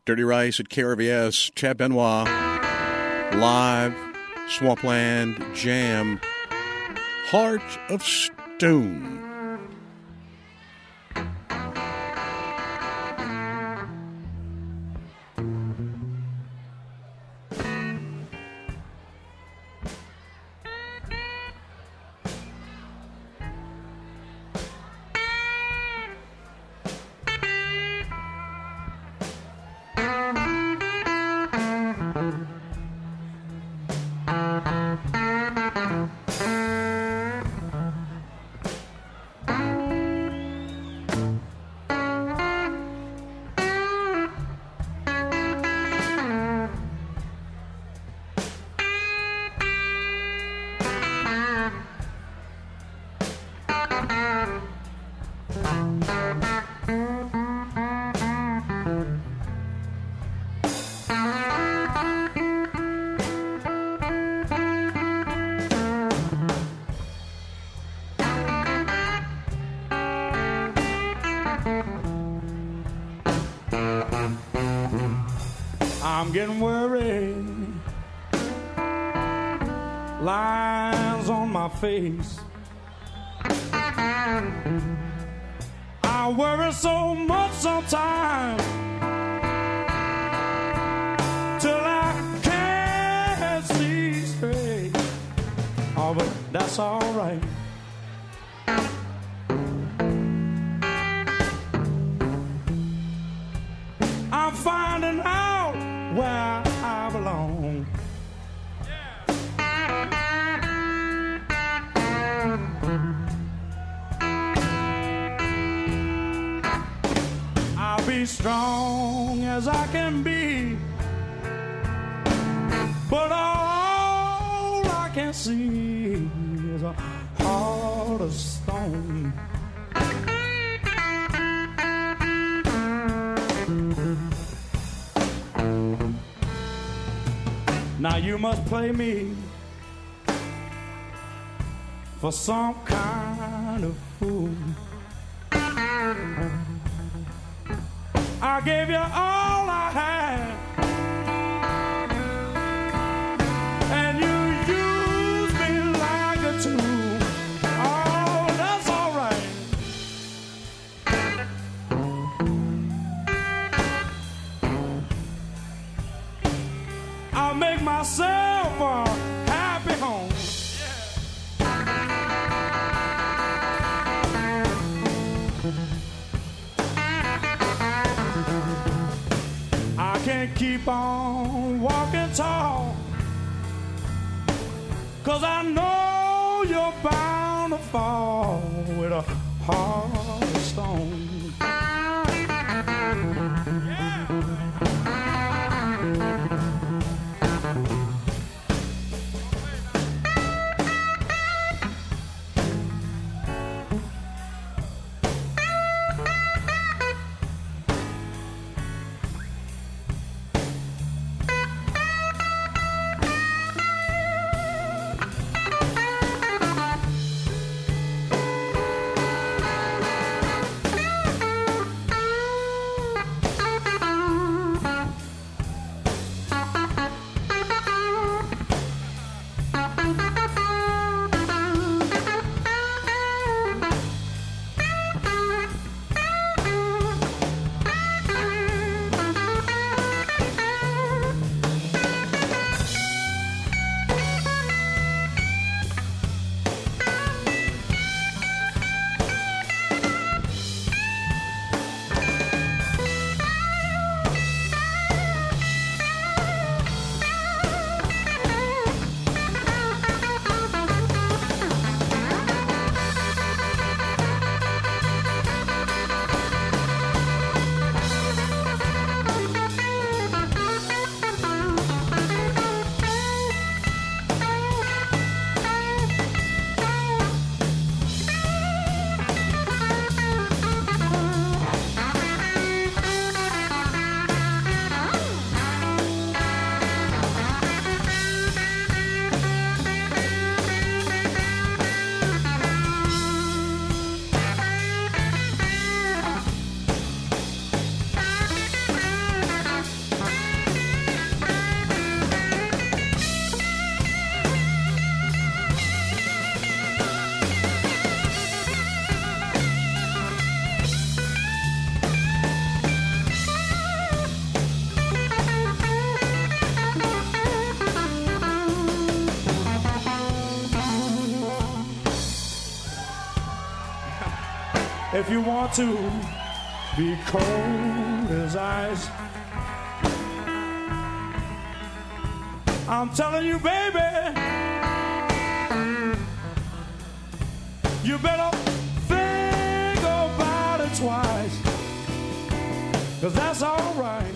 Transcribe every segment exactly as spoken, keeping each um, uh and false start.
Dirty Rice at K R V S. Chad Benoit, live, Swampland Jam, Heart of Stone. I'm getting worried, lines on my face. I worry so much sometimes till I can't see straight. Oh, but that's all right. I'm finding out where I belong. I'll be strong as I can be, but all I can see is a heart of stone. Now you must play me for some kind of fool. I gave you all I had, and you used me like a tool. Oh, that's all right. I'll make myself a happy home. I can't keep on walking tall, 'cause I know you're bound to fall with a heart of stone. if you want to be cold as ice. I'm telling you, baby, you better think about it twice, 'cause that's all right.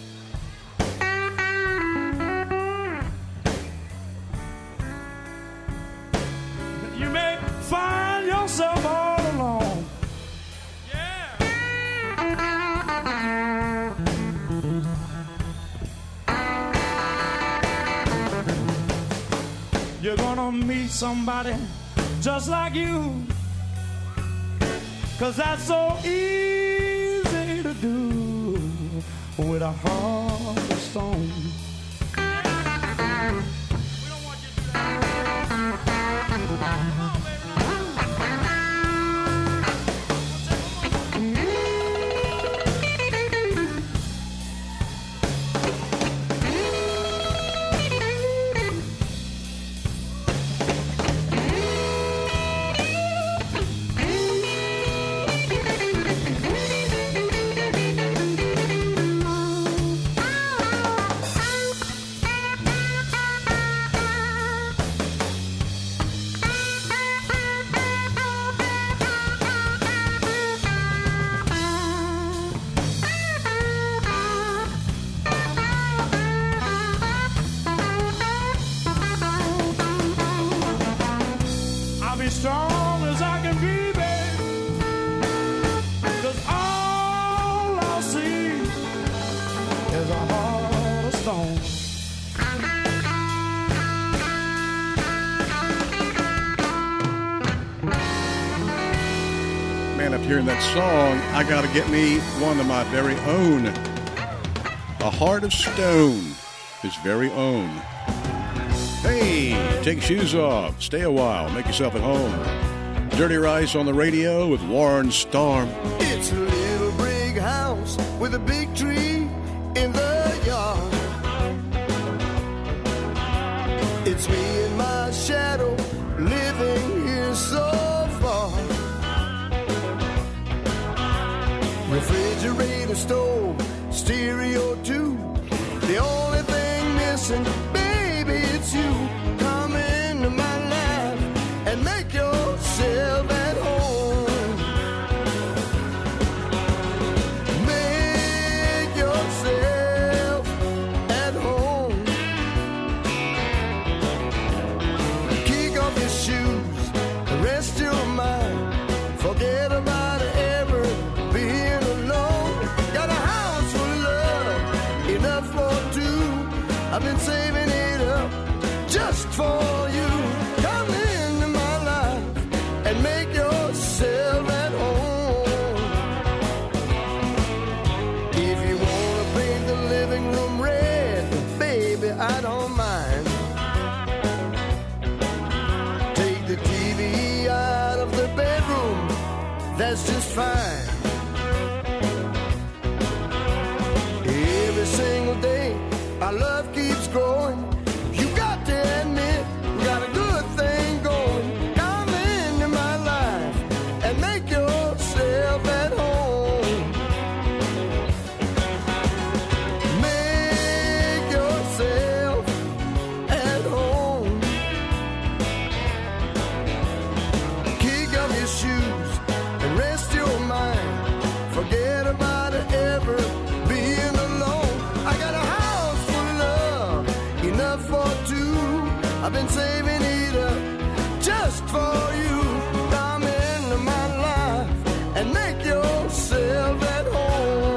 You may find yourself all alone. You're gonna meet somebody just like you, 'cause that's so easy to do with a heart of stone. We don't want you to do that. Come on, baby. Strong as I can be, babe, 'cause all I see is a heart of stone. Man, after hearing that song, I gotta get me one of my very own. A Heart of Stone, his very own. Hey, take your shoes off, stay a while, make yourself at home. Dirty Rice on the radio with Warren Storm. It's a little brick house with a big tree in the yard. It's me and my shadow living here so far. Refrigerator, stove, stereo too. The only thing missing, baby, it's you. Come into my life and make yourself at home. Make yourself at home. Kick off your shoes, rest your mind. Forget about ever being alone. Got a house full of love, enough for two. I've been saving it up just for you. Come into my life and make yourself at home. If you wanna paint the living room red, baby, I don't mind. Take the T V out of the bedroom, that's just fine. Every single day, our love keeps growing. You got to admit, we got a good thing going. Come into my life and make yourself at home. Make yourself at home. Kick off your shoes and rest your mind. Forget about it ever being alone. I got a house full of love, enough for two. I've been saving it up just for you. Come into my life and make yourself at home.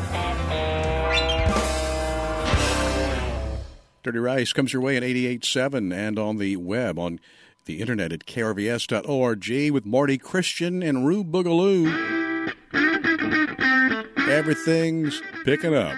Dirty Rice comes your way at eighty-eight point seven and on the web on the internet at K R V S dot org with Marty Christian and Rube Boogaloo. Everything's picking up.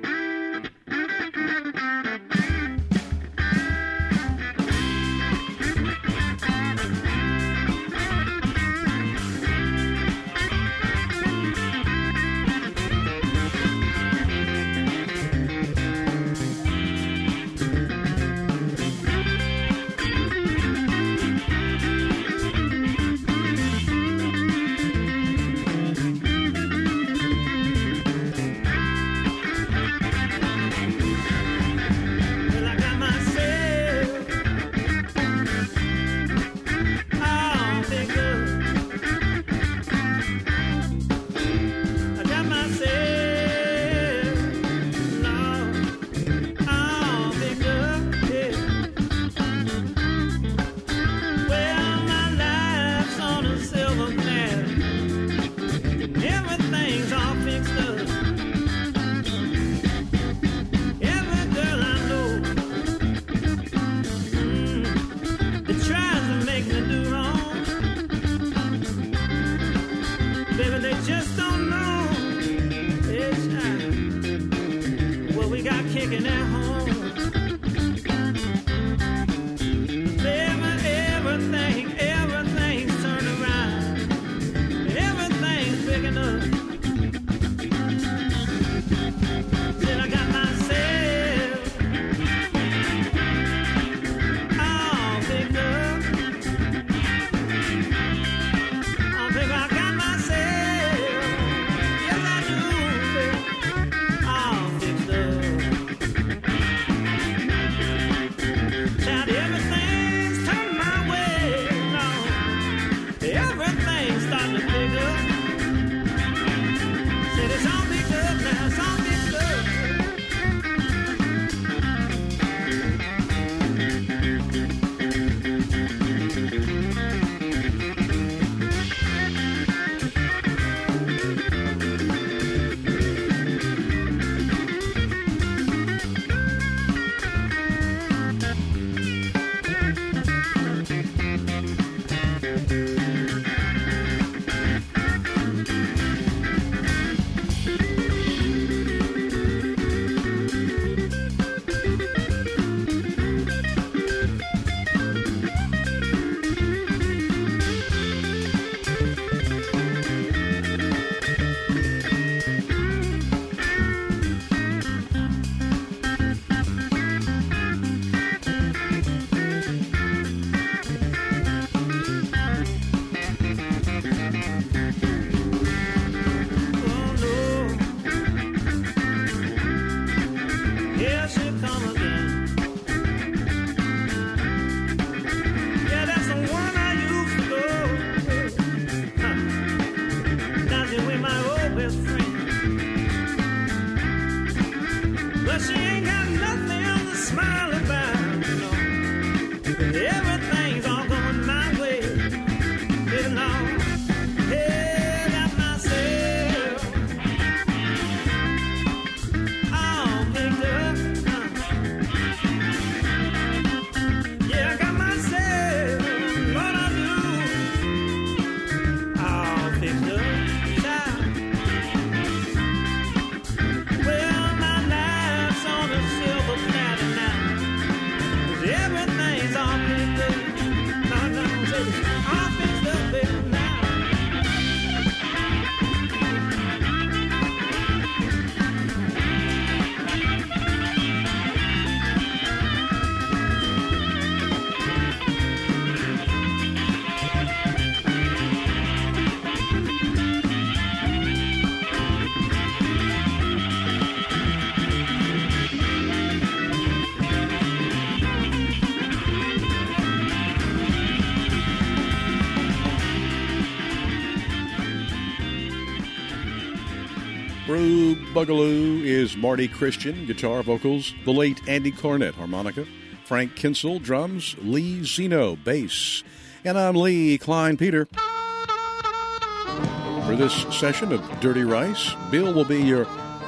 Rube Boogaloo is Marty Christian, guitar, vocals, the late Andy Cornett, harmonica, Frank Kinsel, drums, Lee Zeno, bass, and I'm Lee Klein Peter. For this session of Dirty Rice, Bill will be your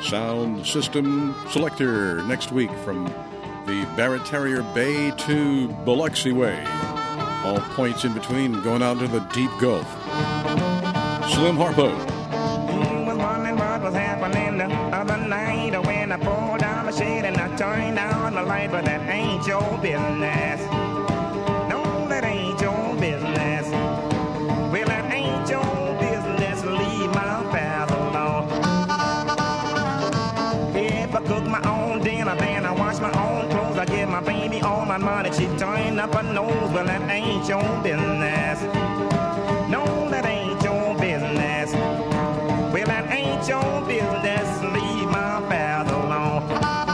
sound system selector next week from the Barrett Terrier Bay to Biloxi Way. All points in between going out to the deep Gulf. Slim Harpo. I was wondering what was happening the other night when I pulled down the shade and I turned on the light, but that ain't your business. No, that ain't your business. Well, that ain't your business. Leave my path alone. If I cook my own dinner, then I wash my own clothes. I give my baby all my money. She turn up her nose. Well, that ain't your business. No, that ain't your business. Well, that ain't your business. Leave my path alone.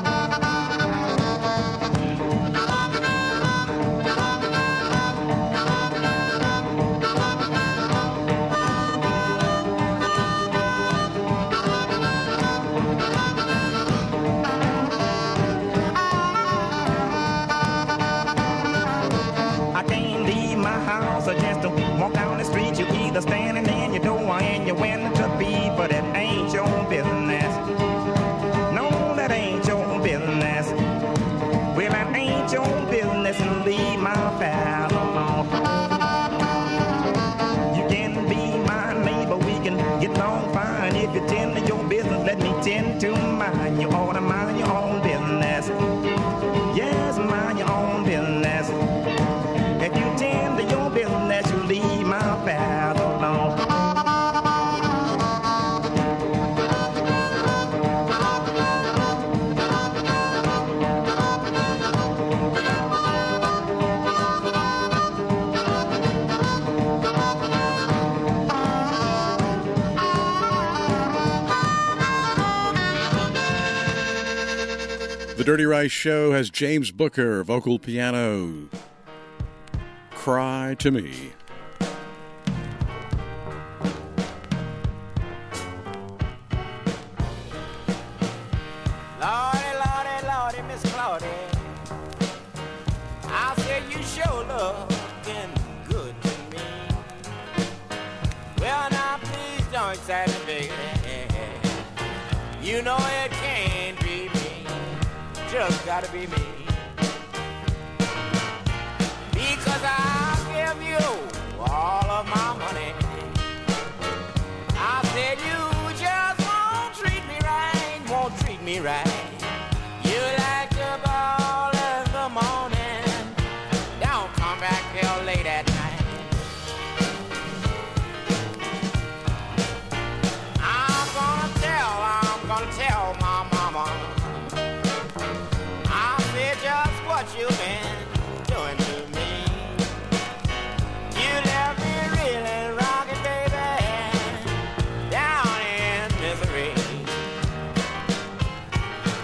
I can't leave my house or just to walk down the street. You either standing in your door and you went to be, but it ain't your business. No, that ain't your business. Well, that ain't your business, and leave my path alone. You can be my neighbor, we can get along fine. If you tend to your business, let me tend to mine. You ought to mind your own business. Yes, mind your own business. If you tend to your business, you leave my path alone. The Dirty Rice Show has James Booker, vocal piano. Cry to Me. Lordy, Lordy, Lordy, Miss Claudie, I said you sure looking good to me. Well, now please don't say me, baby. You know it can't be me, just gotta be me. Because I'll give you all of my money. I said you just won't treat me right, won't treat me right. You like to ball in the morning, don't come back till late at night. I'm gonna tell, I'm gonna tell my mama. I said just what you've been doing to me. You left me really rocking, baby, down in misery.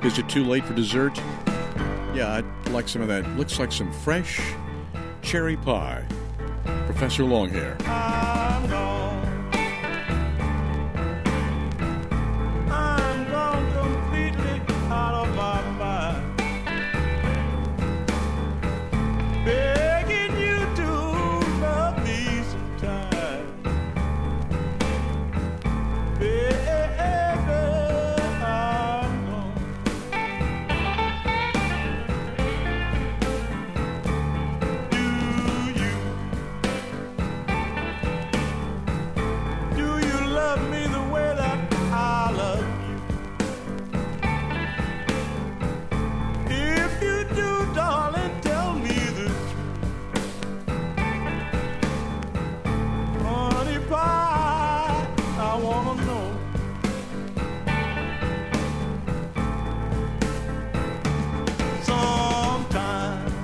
Is it too late for dessert? Yeah, I'd like some of that. Looks like some fresh cherry pie. Professor Longhair. I'm gone. I'm gone completely out of my mind. Begging you to love me sometime. Baby, I'm gone. Do you, do you love me the way that I love you? If you do, darling, tell me the truth. Honey pie, I wanna know. Sometimes,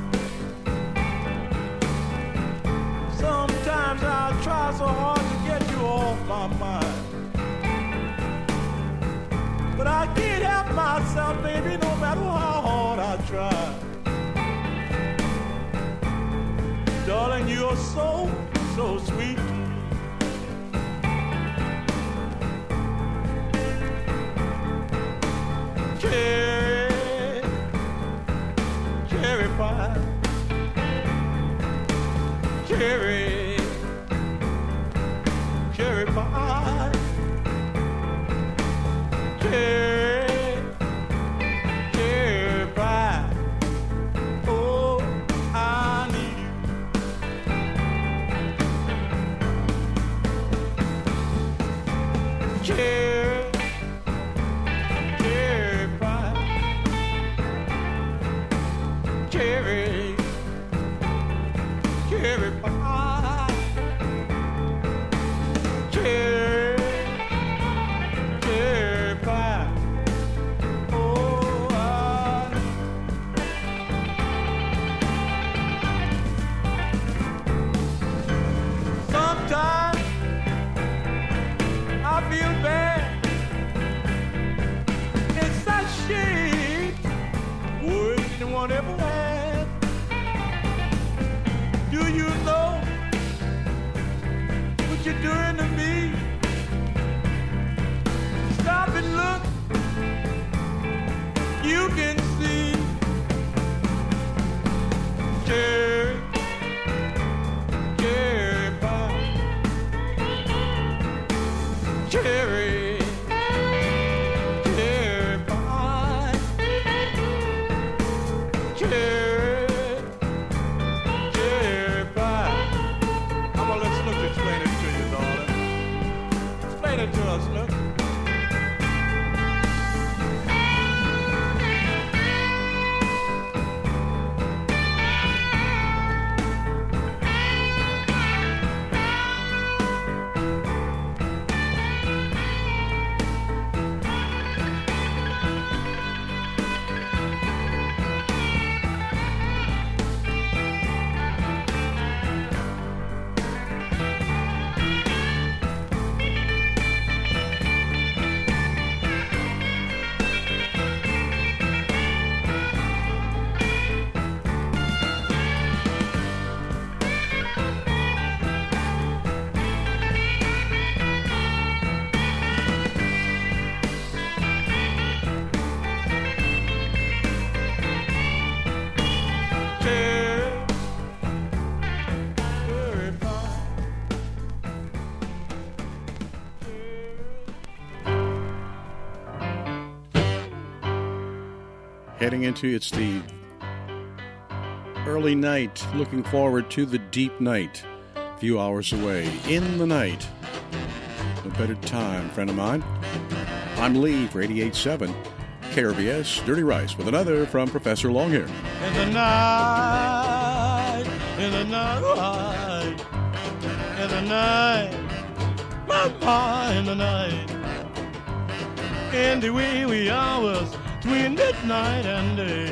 sometimes I try so hard to get you off my mind, but I can't help myself, baby, no matter how hard I try. Darling, you're so, so sweet to me. Cherry, cherry pie, cherry, cherry pie, cherry, cherry pie. Oh, I need you. Cherry, cherry pie, cherry, cherry pie, cherry, cherry pie. Oh, I sometimes I feel bad. It's that shade worse than one ever had. Do you know what you're doing to me? Stop and look. You can see. Cherry, cherry pie, cherry, cherry pie, cherry, cherry pie. I'm gonna let Snook explain it to you, darling. Explain it to us, Snook. Heading into, it's the early night, looking forward to the deep night, a few hours away, in the night. No better time, friend of mine. I'm Lee for eighty-eight point seven K R V S, Dirty Rice, with another from Professor Longhair. In the night, in the night, in the night, my, my, in the night, in the wee wee hours between midnight and day.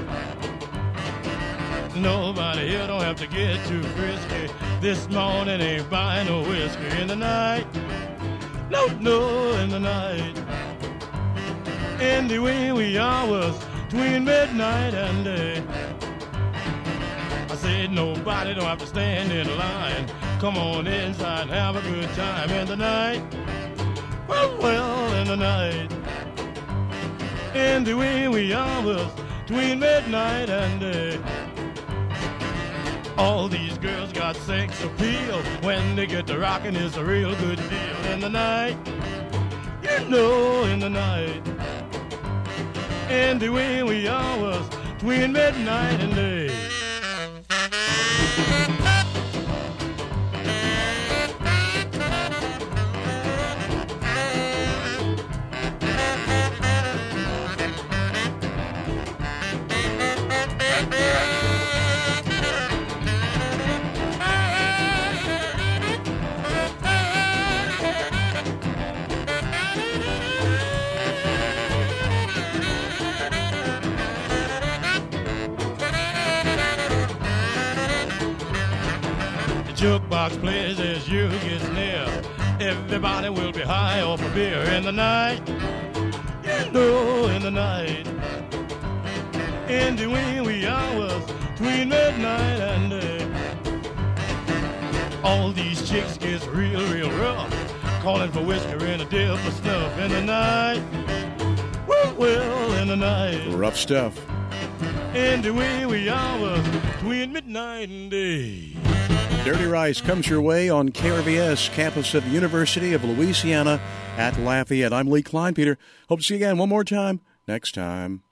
Nobody here don't have to get too frisky. This morning ain't buying no whiskey. In the night, no, no, in the night, in the wee wee hours between midnight and day. I said nobody don't have to stand in line. Come on inside and have a good time in the night. Well, well, in the night. In the wee wee hours between midnight and day. All these girls got sex appeal. When they get to rockin', it's a real good deal. In the night, you know, in the night. In the wee wee hours between midnight and day. Jukebox plays as you get near. Everybody will be high off a beer in the night. You know, in the night. In the wee wee hours between midnight and day. All these chicks get real, real rough, calling for whiskey and a dip of snuff in the night. Well, well, in the night. Rough stuff. In the wee wee hours between midnight and day. Dirty Rice comes your way on K R V S, campus of the University of Louisiana at Lafayette. I'm Lee Kleinpeter. Hope to see you again one more time next time.